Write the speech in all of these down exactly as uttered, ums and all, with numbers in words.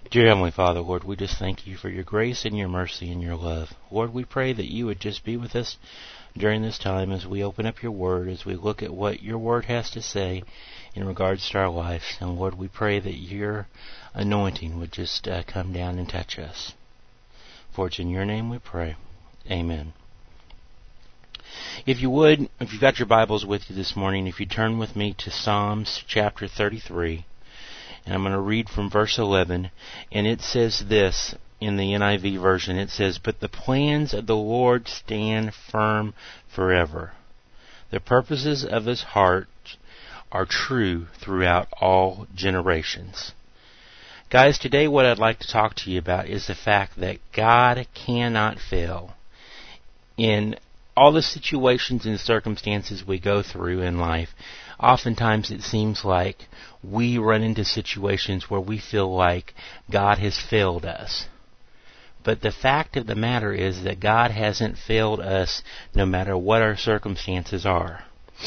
Dear Heavenly Father, Lord, we just thank you for your grace and your mercy and your love. Lord, we pray that you would just be with us during this time as we open up your word, as we look at what your word has to say in regards to our lives. And Lord, we pray that your anointing would just uh, come down and touch us. For it's in your name we pray. Amen. If you would, if you've got your Bibles with you this morning, if you turn with me to Psalms chapter thirty-three, and I'm going to read from verse eleven, and it says this in the N I V version. It says, "But the plans of the Lord stand firm forever. The purposes of his heart are true throughout all generations." Guys, today what I'd like to talk to you about is the fact that God cannot fail. In all the situations and circumstances we go through in life, oftentimes it seems like we run into situations where we feel like God has failed us. But the fact of the matter is that God hasn't failed us no matter what our circumstances are.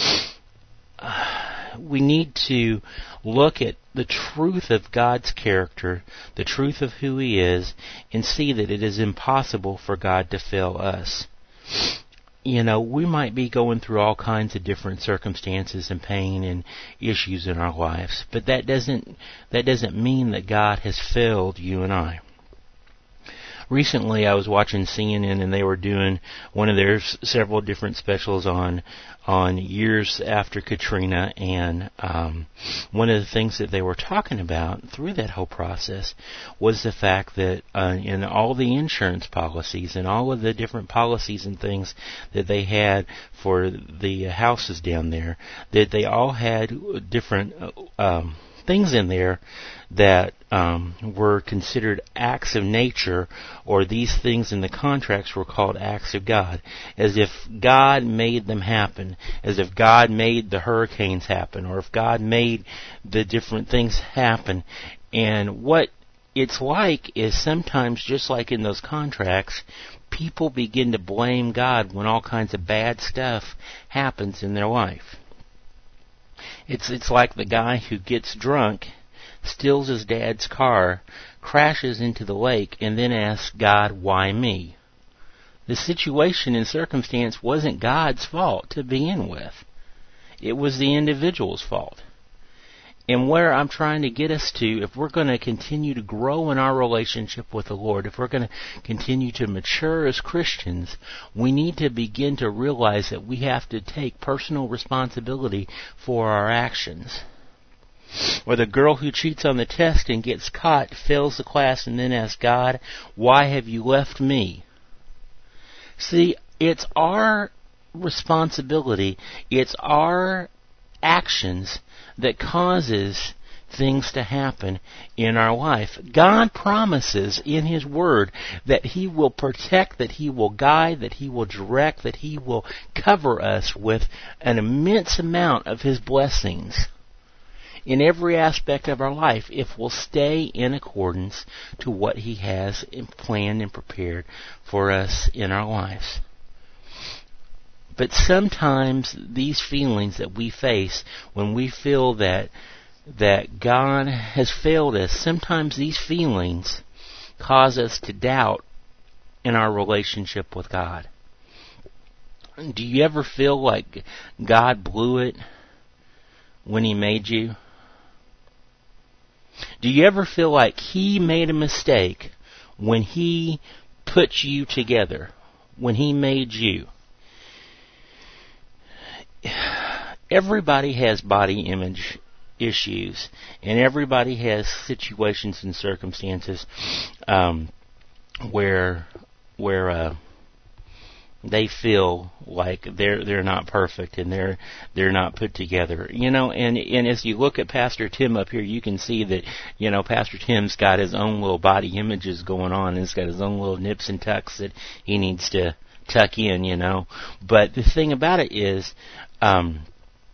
We need to look at the truth of God's character, the truth of who He is, and see that it is impossible for God to fail us. You know, we might be going through all kinds of different circumstances and pain and issues in our lives, but that doesn't that doesn't mean that God has failed you and I. Recently, I was watching C N N, and they were doing one of their s- several different specials on on years after Katrina, and um, one of the things that they were talking about through that whole process was the fact that uh, in all the insurance policies and all of the different policies and things that they had for the houses down there, that they all had different um, things in there that um, were considered acts of nature, or these things in the contracts were called acts of God, as if God made them happen, as if God made the hurricanes happen, or if God made the different things happen. And what it's like is sometimes, just like in those contracts, people begin to blame God when all kinds of bad stuff happens in their life. It's it's like the guy who gets drunk, steals his dad's car, crashes into the lake, and then asks God, "Why me?" The situation and circumstance wasn't God's fault to begin with. It was the individual's fault. And where I'm trying to get us to, if we're going to continue to grow in our relationship with the Lord, if we're going to continue to mature as Christians, we need to begin to realize that we have to take personal responsibility for our actions. Or the girl who cheats on the test and gets caught, fails the class, and then asks God, "Why have you left me?" See, it's our responsibility, it's our actions that causes things to happen in our life. God promises in His Word that He will protect, that He will guide, that He will direct, that He will cover us with an immense amount of His blessings in every aspect of our life if we'll stay in accordance to what He has planned and prepared for us in our lives. But sometimes these feelings that we face when we feel that that God has failed us, sometimes these feelings cause us to doubt in our relationship with God. Do you ever feel like God blew it when He made you? Do you ever feel like He made a mistake when He put you together, when He made you? Everybody has body image issues, and everybody has situations and circumstances um, where where uh, they feel like they're they're not perfect and they're they're not put together, you know. And and as you look at Pastor Tim up here, you can see that, you know, Pastor Tim's got his own little body images going on, and he's got his own little nips and tucks that he needs to tuck in, you know. But the thing about it is, um,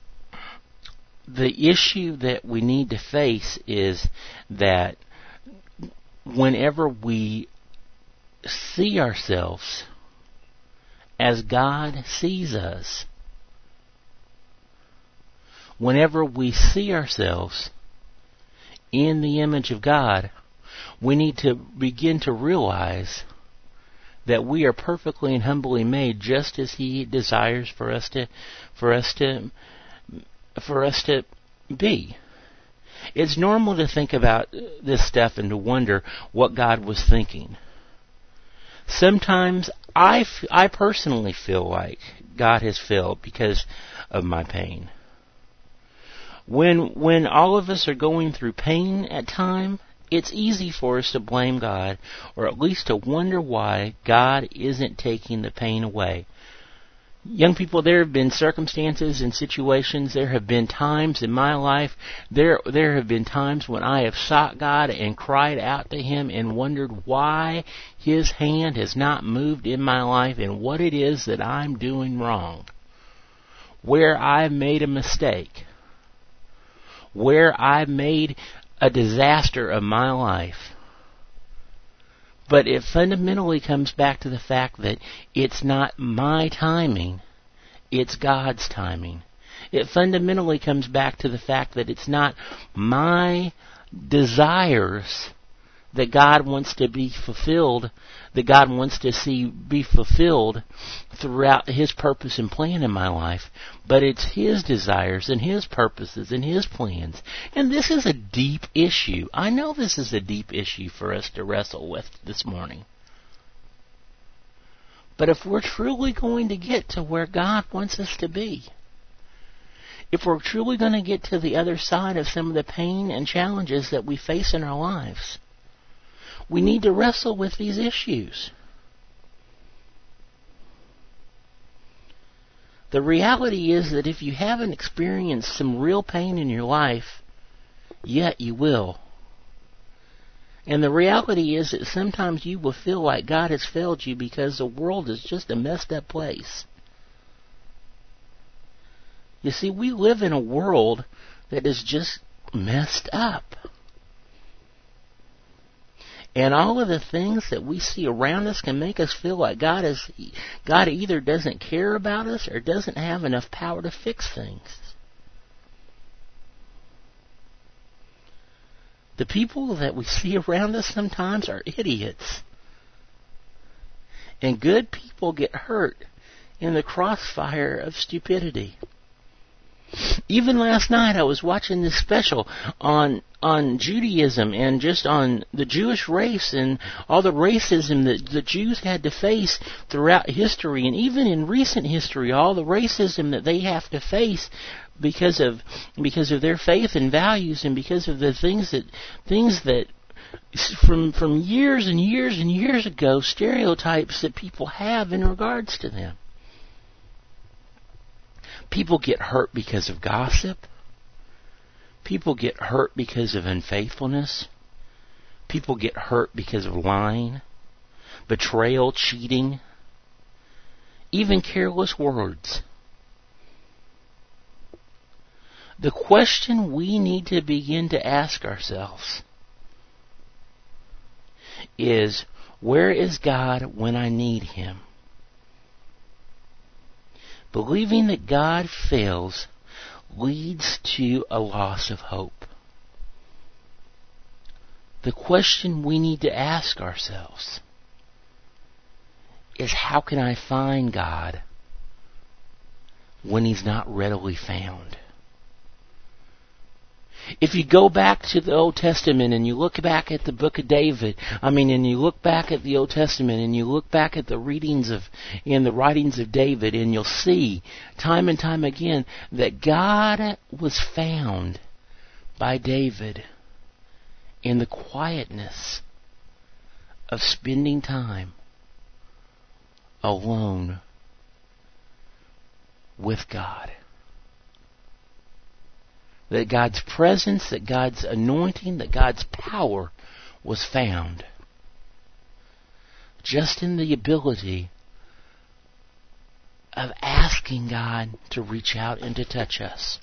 the issue that we need to face is that whenever we see ourselves as God sees us, whenever we see ourselves in the image of God, we need to begin to realize that we are perfectly and humbly made just as He desires for us to, for us to, for us to be. It's normal to think about this stuff and to wonder what God was thinking. Sometimes I, f- I personally feel like God has failed because of my pain. When when all of us are going through pain at times, it's easy for us to blame God, or at least to wonder why God isn't taking the pain away. Young people, there have been circumstances and situations, there have been times in my life, there there have been times when I have sought God and cried out to Him and wondered why His hand has not moved in my life and what it is that I'm doing wrong. Where I've made a mistake. Where I've made a disaster of my life. But it fundamentally comes back to the fact that it's not my timing, it's God's timing. It fundamentally comes back to the fact that it's not my desires that God wants to be fulfilled, that God wants to see be fulfilled throughout His purpose and plan in my life, but it's His desires and His purposes and His plans. And this is a deep issue. I know this is a deep issue for us to wrestle with this morning. But if we're truly going to get to where God wants us to be, if we're truly going to get to the other side of some of the pain and challenges that we face in our lives, we need to wrestle with these issues. The reality is that if you haven't experienced some real pain in your life, yet you will. And the reality is that sometimes you will feel like God has failed you because the world is just a messed up place. You see, we live in a world that is just messed up. And all of the things that we see around us can make us feel like God is, God either doesn't care about us or doesn't have enough power to fix things. The people that we see around us sometimes are idiots. And good people get hurt in the crossfire of stupidity. Even last night I was watching this special on on Judaism and just on the Jewish race and all the racism that the Jews had to face throughout history, and even in recent history, all the racism that they have to face because of because of their faith and values, and because of the things that things that from from years and years and years ago, stereotypes that people have in regards to them. People get hurt because of gossip. People get hurt because of unfaithfulness. People get hurt because of lying, betrayal, cheating, even careless words. The question we need to begin to ask ourselves is, where is God when I need Him? Believing that God fails leads to a loss of hope. The question we need to ask ourselves is, how can I find God when He's not readily found? If you go back to the Old Testament and you look back at the book of David, I mean, and you look back at the Old Testament and you look back at the readings of, in the writings of David, and you'll see time and time again that God was found by David in the quietness of spending time alone with God. That God's presence, that God's anointing, that God's power was found just in the ability of asking God to reach out and to touch us.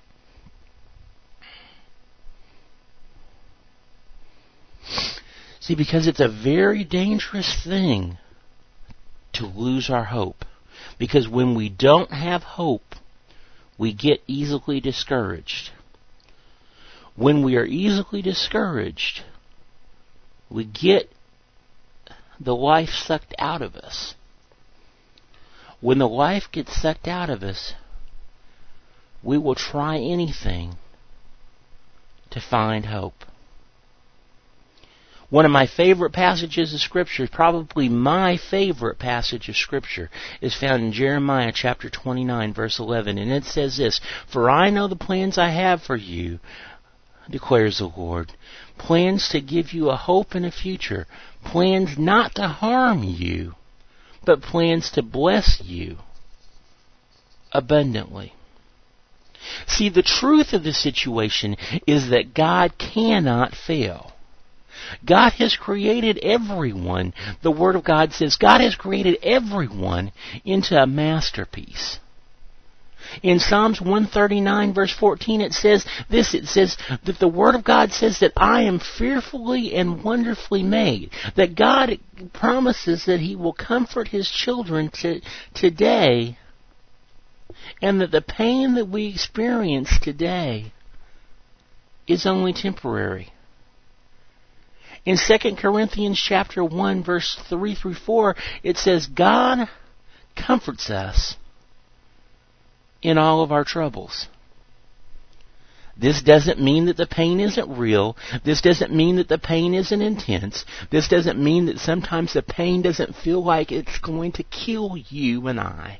See, because it's a very dangerous thing to lose our hope. Because when we don't have hope, we get easily discouraged. When we are easily discouraged, we get the life sucked out of us. When the life gets sucked out of us, we will try anything to find hope. One of my favorite passages of Scripture, probably my favorite passage of Scripture, is found in Jeremiah chapter twenty-nine, verse eleven. And it says this, "For I know the plans I have for you, declares the Lord, plans to give you a hope and a future, plans not to harm you, but plans to bless you abundantly." See, the truth of the situation is that God cannot fail. God has created everyone. The Word of God says God has created everyone into a masterpiece. In Psalms one thirty-nine, verse fourteen, it says this, it says that the Word of God says that I am fearfully and wonderfully made. That God promises that He will comfort His children to, today, and that the pain that we experience today is only temporary. In Second Corinthians chapter one, verse three through four, it says, God comforts us in all of our troubles. This doesn't mean that the pain isn't real. This doesn't mean that the pain isn't intense. This doesn't mean that sometimes the pain doesn't feel like it's going to kill you and I.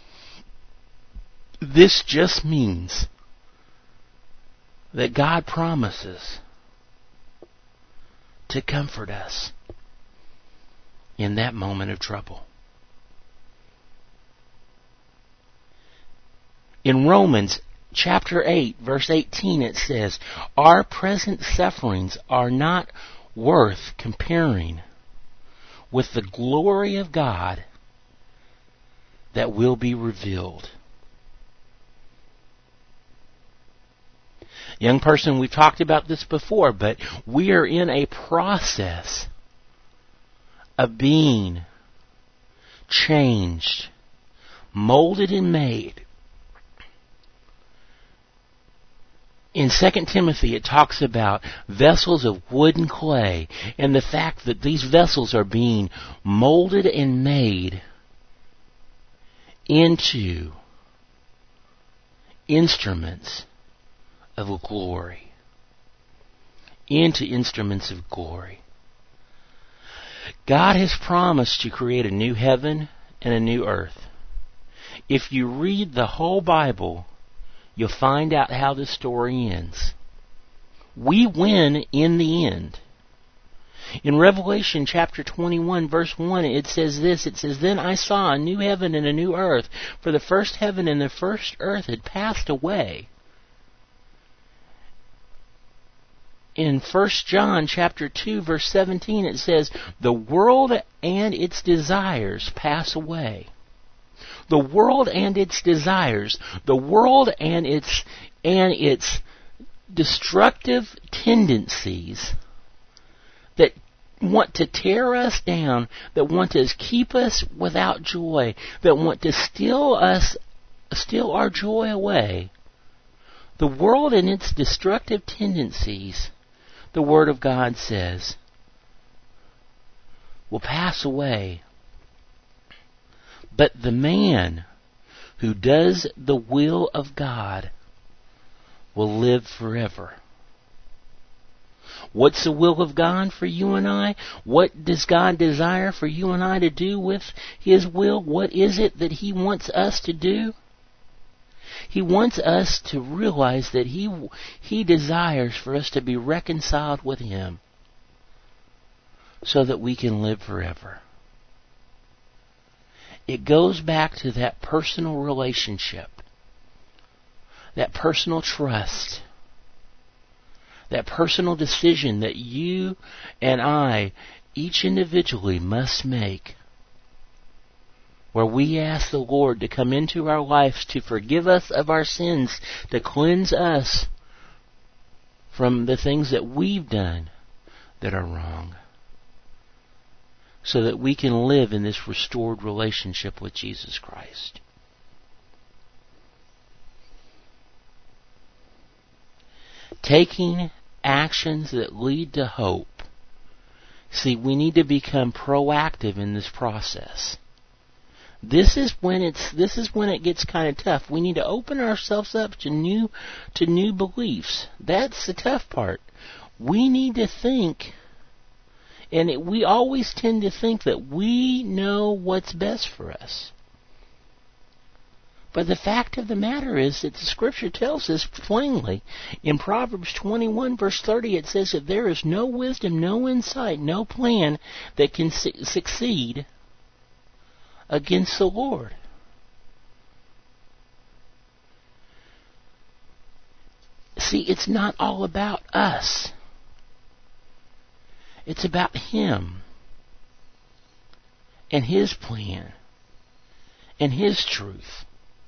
This just means that God promises to comfort us in that moment of trouble. In Romans chapter eight, verse eighteen, it says, "Our present sufferings are not worth comparing with the glory of God that will be revealed." Young person, we've talked about this before, but we are in a process of being changed, molded and made. In Second Timothy, it talks about vessels of wood and clay, and the fact that these vessels are being molded and made into instruments of glory. Into instruments of glory. God has promised to create a new heaven and a new earth. If you read the whole Bible, you'll find out how the story ends. We win in the end. In Revelation chapter twenty-one, verse one, it says this, it says, "Then I saw a new heaven and a new earth, for the first heaven and the first earth had passed away." In First John chapter two, verse seventeen, it says, "The world and its desires pass away." The world and its desires, the world and its and its destructive tendencies that want to tear us down, that want to keep us without joy, that want to steal us, steal our joy away. The world and its destructive tendencies, the Word of God says, will pass away. But the man who does the will of God will live forever. What's the will of God for you and I? What does God desire for you and I to do with His will? What is it that He wants us to do? He wants us to realize that He He desires for us to be reconciled with Him so that we can live forever. It goes back to that personal relationship, that personal trust, that personal decision that you and I, each individually, must make, where we ask the Lord to come into our lives to forgive us of our sins, to cleanse us from the things that we've done that are wrong, so that we can live in this restored relationship with Jesus Christ. Taking actions that lead to hope See, we need to become proactive in this process. This is when it's this is when it gets kind of tough. We need to open ourselves up to new to new beliefs. That's the tough part. We need to think, and it, we always tend to think that we know what's best for us. But the fact of the matter is that the Scripture tells us plainly. In Proverbs twenty-one, verse thirty, it says that there is no wisdom, no insight, no plan that can su- succeed against the Lord. See, it's not all about us. It's about Him and His plan and His truth.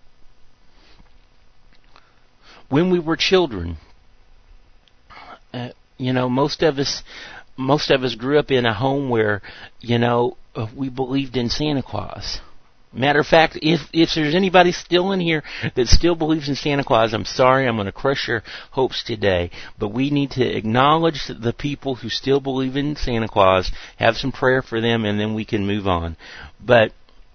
When we were children, uh, you know, most of us, most of us grew up in a home where, you know, we believed in Santa Claus. Matter of fact, if if there's anybody still in here that still believes in Santa Claus, I'm sorry, I'm going to crush your hopes today. But we need to acknowledge the people who still believe in Santa Claus, have some prayer for them, and then we can move on. But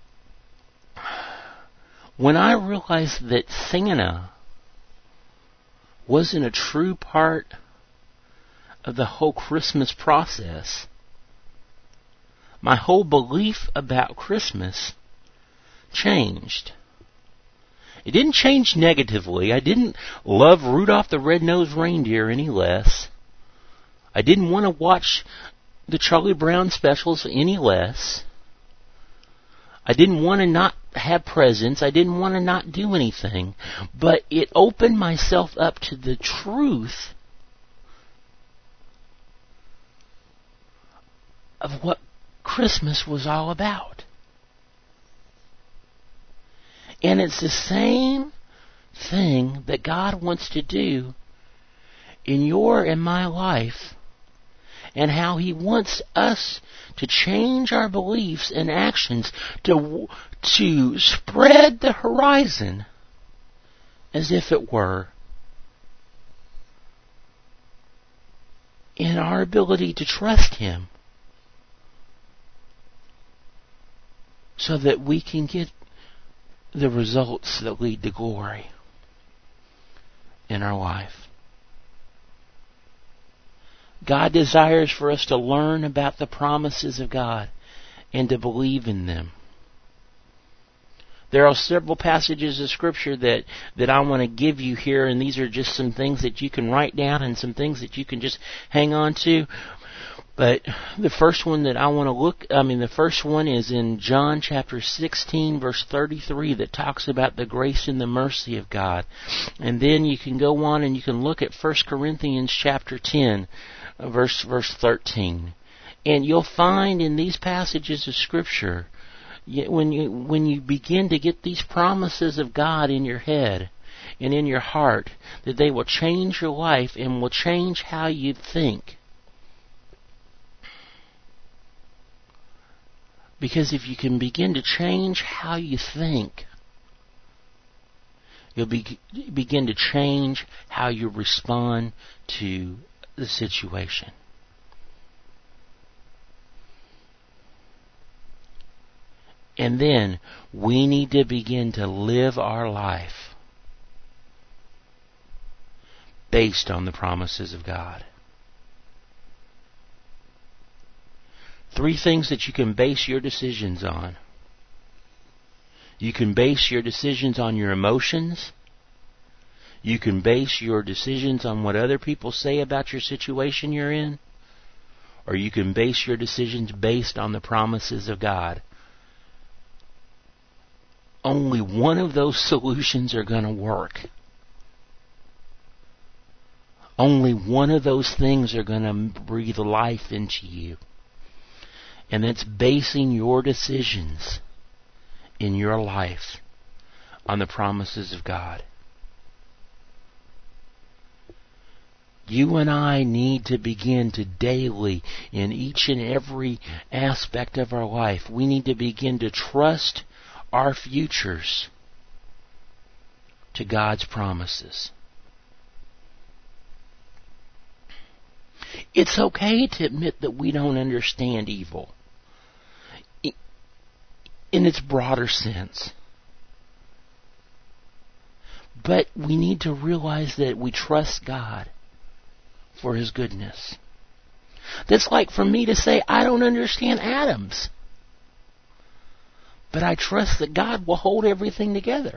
when I realized that Santa wasn't a true part of the whole Christmas process, my whole belief about Christmas changed. It didn't change negatively. I didn't love Rudolph the Red-Nosed Reindeer any less. I didn't want to watch the Charlie Brown specials any less. I didn't want to not have presents. I didn't want to not do anything. But it opened myself up to the truth of what Christmas was all about. And it's the same thing that God wants to do in your and my life, and how He wants us to change our beliefs and actions to, to spread the horizon as if it were, in our ability to trust Him, so that we can get the results that lead to glory in our life. God desires for us to learn about the promises of God and to believe in them. There are several passages of Scripture that, that I want to give you here, and these are just some things that you can write down and some things that you can just hang on to. But the first one that I want to look, I mean, the first one is in John chapter sixteen, verse thirty-three, that talks about the grace and the mercy of God. And then you can go on and you can look at First Corinthians chapter ten, verse verse thirteen. And you'll find in these passages of Scripture, when you when you begin to get these promises of God in your head and in your heart, that they will change your life and will change how you think. Because if you can begin to change how you think, you'll be, begin to change how you respond to the situation. And then we need to begin to live our life based on the promises of God. Three things that you can base your decisions on. You can base your decisions on your emotions. You can base your decisions on what other people say about your situation you're in. Or you can base your decisions based on the promises of God. Only one of those solutions are going to work. Only one of those things are going to breathe life into you. And that's basing your decisions in your life on the promises of God. You and I need to begin to daily, in each and every aspect of our life, we need to begin to trust our futures to God's promises. It's okay to admit that we don't understand evil in its broader sense. But we need to realize that we trust God for His goodness. That's like for me to say, I don't understand atoms, but I trust that God will hold everything together.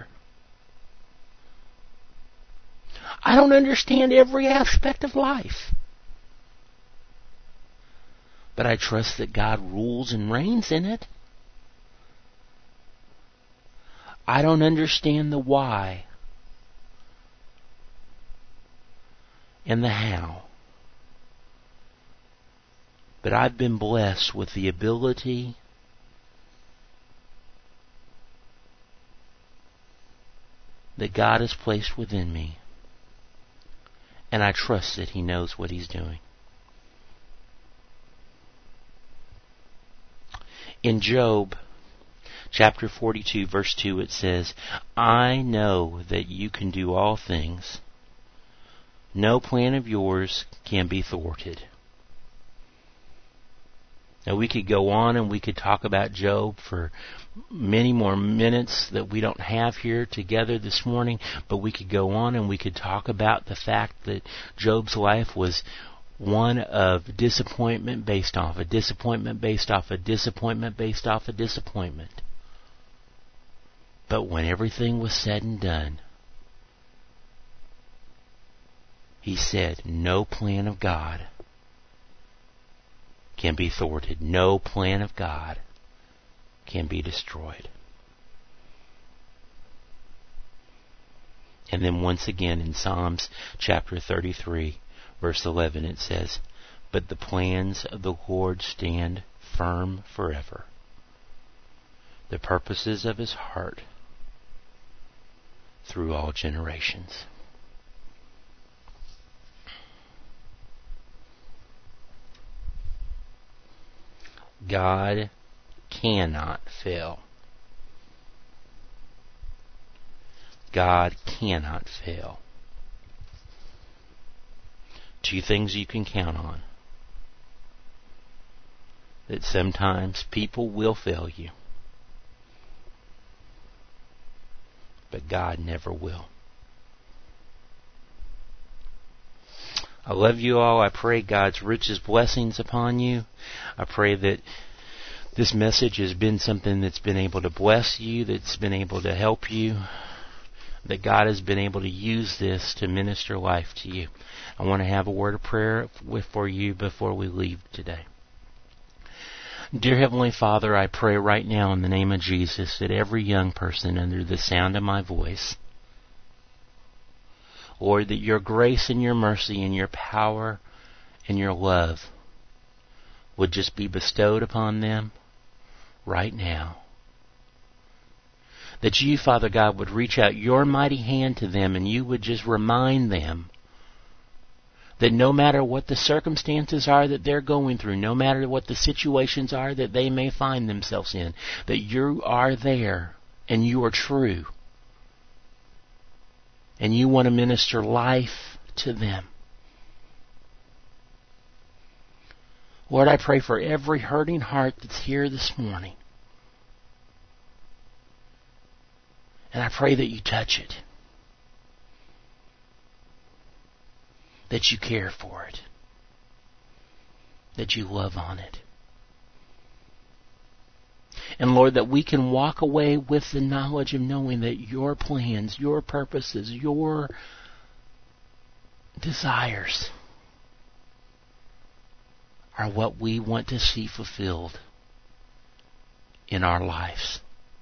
I don't understand every aspect of life, but I trust that God rules and reigns in it. I don't understand the why and the how, but I've been blessed with the ability that God has placed within me, and I trust that He knows what He's doing. In Job chapter forty-two, verse two, it says, I know that you can do all things. No plan of yours can be thwarted. Now we could go on and we could talk about Job for many more minutes that we don't have here together this morning, but we could go on and we could talk about the fact that Job's life was one of disappointment based off a disappointment based off a disappointment based off a disappointment. But when everything was said and done, he said, no plan of God can be thwarted. No plan of God can be destroyed. And then once again in Psalms chapter thirty-three, verse eleven, it says, but the plans of the Lord stand firm forever, the purposes of His heart through all generations. God cannot fail. God cannot fail. Two things you can count on. That sometimes people will fail you, but God never will. I love you all. I pray God's richest blessings upon you. I pray that this message has been something that's been able to bless you, that's been able to help you, that God has been able to use this to minister life to you. I want to have a word of prayer with for you before we leave today. Dear Heavenly Father, I pray right now in the name of Jesus that every young person under the sound of my voice, Lord, that your grace and your mercy and your power and your love would just be bestowed upon them right now. That you, Father God, would reach out your mighty hand to them and you would just remind them that no matter what the circumstances are that they're going through, no matter what the situations are that they may find themselves in, that you are there and you are true. And you want to minister life to them. Lord, I pray for every hurting heart that's here this morning. And I pray that you touch it. That you care for it. That you love on it. And Lord, that we can walk away with the knowledge of knowing that your plans, your purposes, your desires are what we want to see fulfilled in our lives.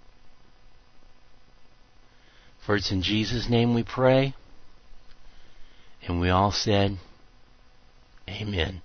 For it's in Jesus' name we pray. And we all said, Amen.